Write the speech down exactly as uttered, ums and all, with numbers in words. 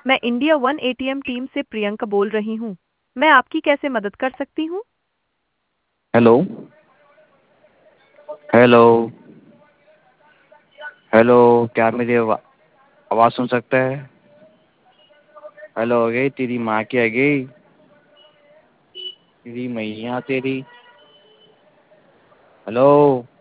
मैं India one ATM team से प्रियंका बोल रही हूँ। मैं आपकी कैसे मदद कर सकती हूँ? हेलो। हेलो। हेलो। क्या आप मेरी आवा- आवाज़ सुन सकते हैं? हेलो, आ गई तेरी माँ की, आ गई तेरी मैया तेरी। हेलो।